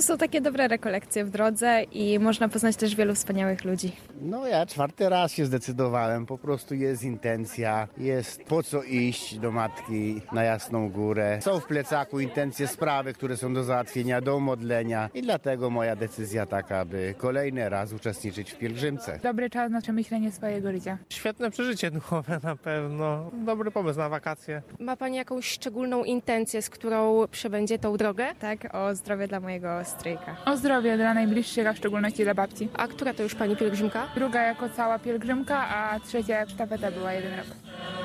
To są takie dobre rekolekcje w drodze i można poznać też wielu wspaniałych ludzi. No ja 4. raz się zdecydowałem, po prostu jest intencja, jest po co iść do Matki na Jasną Górę. Są w plecaku intencje, sprawy, które są do załatwienia, do umodlenia i dlatego moja decyzja taka, by kolejny raz uczestniczyć w pielgrzymce. Dobry czas na przemyślenie swojego życia. Świetne przeżycie duchowe na pewno. Dobry pomysł na wakacje. Ma Pani jakąś szczególną intencję, z którą przebędzie tą drogę? Tak, o zdrowie dla mojego stryjka. O zdrowie dla najbliższych, a w szczególności dla babci. A która to już Pani pielgrzymka? Druga jako cała pielgrzymka, a trzecia jak sztafeta była 1 rok.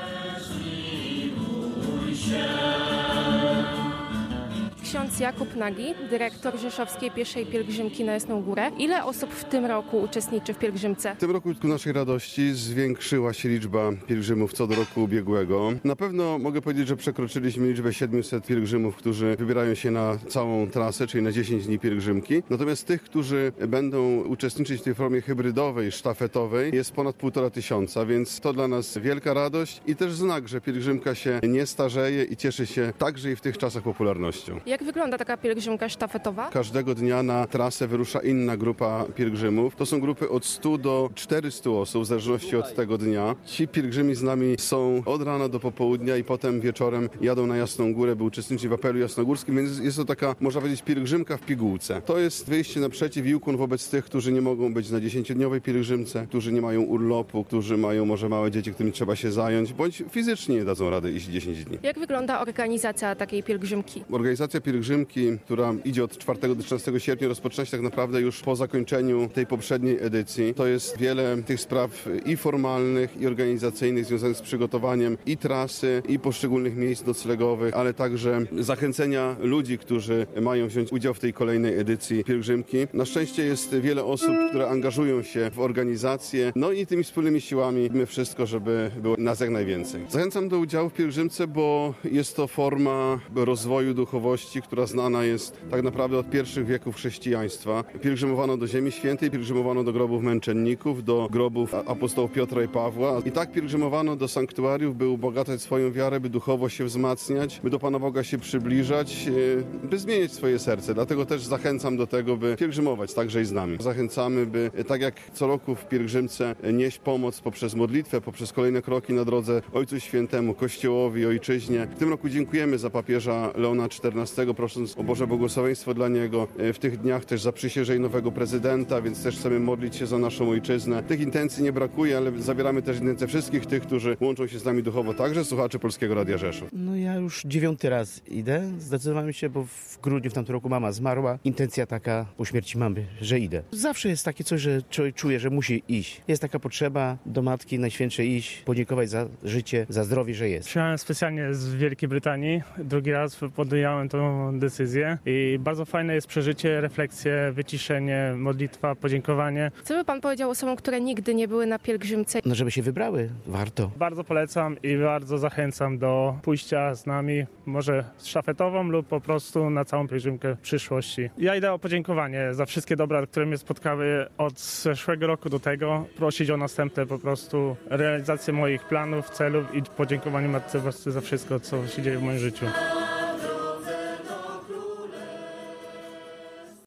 Ksiądz Jakub Nagi, dyrektor Rzeszowskiej Pieszej Pielgrzymki na Jasną Górę. Ile osób w tym roku uczestniczy w pielgrzymce? W tym roku ku naszej radości zwiększyła się liczba pielgrzymów co do roku ubiegłego. Na pewno mogę powiedzieć, że przekroczyliśmy liczbę 700 pielgrzymów, którzy wybierają się na całą trasę, czyli na 10 dni pielgrzymki. Natomiast tych, którzy będą uczestniczyć w tej formie hybrydowej, sztafetowej, jest ponad 1500, więc to dla nas wielka radość i też znak, że pielgrzymka się nie starzeje i cieszy się także i w tych czasach popularnością. Jak wygląda taka pielgrzymka sztafetowa? Każdego dnia na trasę wyrusza inna grupa pielgrzymów. To są grupy od 100 do 400 osób, w zależności od tego dnia. Ci pielgrzymi z nami są od rana do popołudnia i potem wieczorem jadą na Jasną Górę, by uczestniczyć w apelu jasnogórskim, więc jest to taka, można powiedzieć, pielgrzymka w pigułce. To jest wyjście naprzeciw i ukłon wobec tych, którzy nie mogą być na 10-dniowej pielgrzymce, którzy nie mają urlopu, którzy mają może małe dzieci, którymi trzeba się zająć, bądź fizycznie nie dadzą rady iść 10 dni. Jak wygląda organizacja takiej pielgrzymki? Organizacja pielgrzymki, która idzie od 4 do 13 sierpnia, rozpoczyna się tak naprawdę już po zakończeniu tej poprzedniej edycji. To jest wiele tych spraw i formalnych, i organizacyjnych związanych z przygotowaniem i trasy, i poszczególnych miejsc noclegowych, ale także zachęcenia ludzi, którzy mają wziąć udział w tej kolejnej edycji pielgrzymki. Na szczęście jest wiele osób, które angażują się w organizację, no i tymi wspólnymi siłami robimy wszystko, żeby było nas jak najwięcej. Zachęcam do udziału w pielgrzymce, bo jest to forma rozwoju duchowości, która znana jest tak naprawdę od pierwszych wieków chrześcijaństwa. Pielgrzymowano do Ziemi Świętej, pielgrzymowano do grobów męczenników, do grobów apostołów Piotra i Pawła. I tak pielgrzymowano do sanktuariów, by ubogacać swoją wiarę, by duchowo się wzmacniać, by do Pana Boga się przybliżać, by zmieniać swoje serce. Dlatego też zachęcam do tego, by pielgrzymować także i z nami. Zachęcamy, by tak jak co roku w pielgrzymce nieść pomoc poprzez modlitwę, poprzez kolejne kroki na drodze Ojcu Świętemu, Kościołowi, Ojczyźnie. W tym roku dziękujemy za papieża Leona XIV, prosząc o Boże błogosławieństwo dla niego. W tych dniach też zaprzysiężeń nowego prezydenta, więc też chcemy modlić się za naszą ojczyznę. Tych intencji nie brakuje, ale zabieramy też intencje wszystkich tych, którzy łączą się z nami duchowo, także słuchaczy Polskiego Radia Rzeszów. No ja już 9. raz idę. Zdecydowałem się, bo w grudniu w tamtym roku mama zmarła. Intencja taka po śmierci mamy, że idę. Zawsze jest takie coś, że człowiek czuje, że musi iść. Jest taka potrzeba do Matki Najświętszej iść, podziękować za życie, za zdrowie, że jest. Przyjechałem specjalnie z Wielkiej Brytanii. Drugi raz podjąłem tą decyzję i bardzo fajne jest przeżycie, refleksje, wyciszenie, modlitwa, podziękowanie. Co by Pan powiedział osobom, które nigdy nie były na pielgrzymce? No żeby się wybrały, warto. Bardzo polecam i bardzo zachęcam do pójścia z nami, może sztafetową lub po prostu na całą pielgrzymkę w przyszłości. Ja idę o podziękowanie za wszystkie dobra, które mnie spotkały od zeszłego roku do tego. Prosić o następne po prostu realizację moich planów, celów i podziękowanie Matce Boskiej za wszystko, co się dzieje w moim życiu.